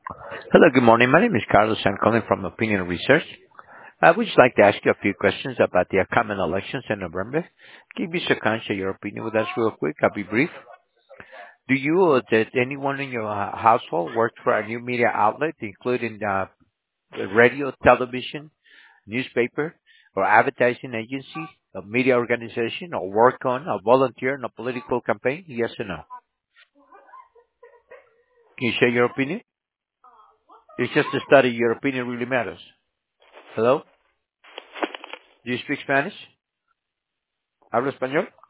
Hello, good morning. My name is Carlos. I'm calling from Opinion Research. I would just like to ask you a few questions about the upcoming elections in November. Can you be so kind, share your opinion with us real quick? I'll be brief. Do you or does anyone in your household work for a new media outlet, including radio, television, newspaper, or advertising agency, a media organization, or work on or volunteer in a political campaign? Yes or no? Can you share your opinion? It's just a study. Your opinion really matters. Hello? Do you speak Spanish? ¿Habla español?